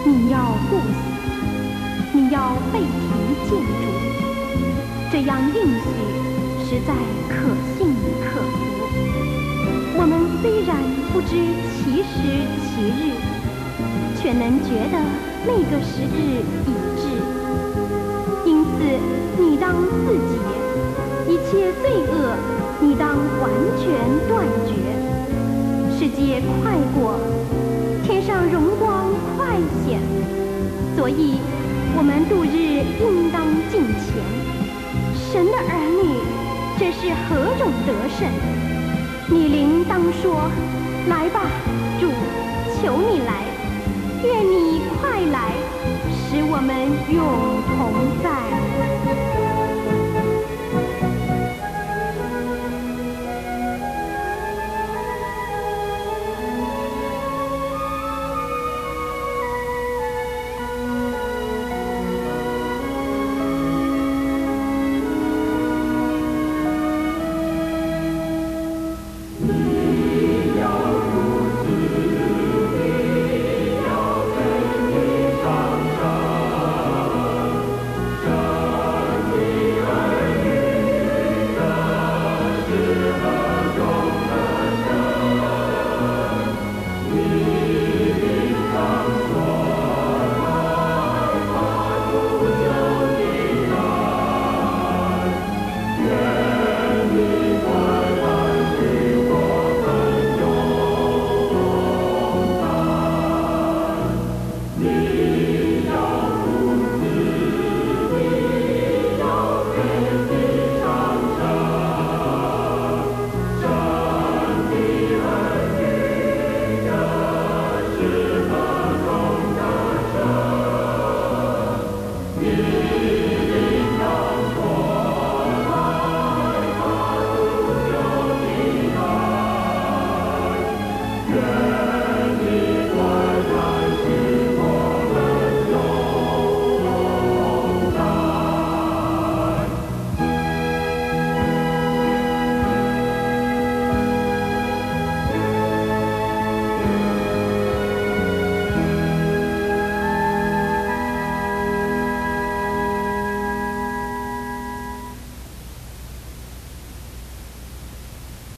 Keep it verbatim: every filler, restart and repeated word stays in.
你要不死，你要被提建筑，这样应许实在可信可服。我们虽然不知其时其日，却能觉得那个时日已至。因此，你当自洁，一切罪恶你当完全断绝。世界快过，天上荣光快显，所以我们度日应当敬虔。神的儿女，这是何种得胜？你灵当说：来吧，主，求你来，愿你快来，使我们永同在。